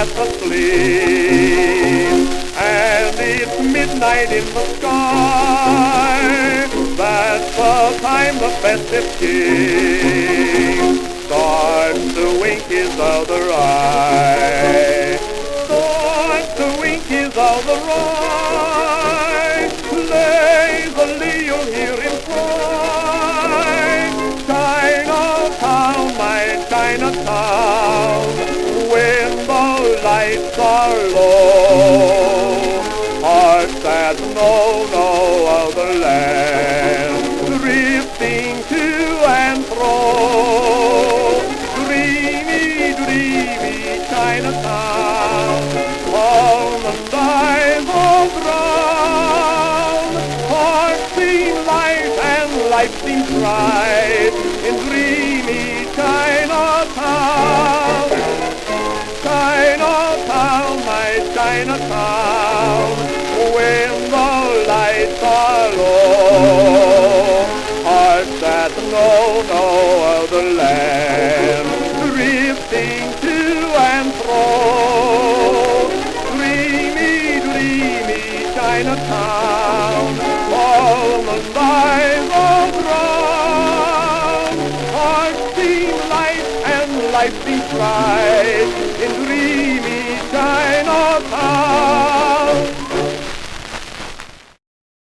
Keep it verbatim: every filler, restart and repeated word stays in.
fast asleep, and it's midnight in the sky. That's the time the festive king starts to wink his other eye, starts to wink his other eye. Lazily you'll hear him cry, Chinatown, my Chinatown, when the lights are low, hearts that know no other land, drifting to and fro. Dreamy, dreamy Chinatown, almond eyes all brown, hearts seem light and life seems bright in dreamy Chinatown. Chinatown, my Chinatown, when the lights are low, hearts that know no other land, drifting to and fro. Dreamy, dreamy Chinatown, almond eyes all brown, hearts seem light and life seems bright in dreamy Chinatown.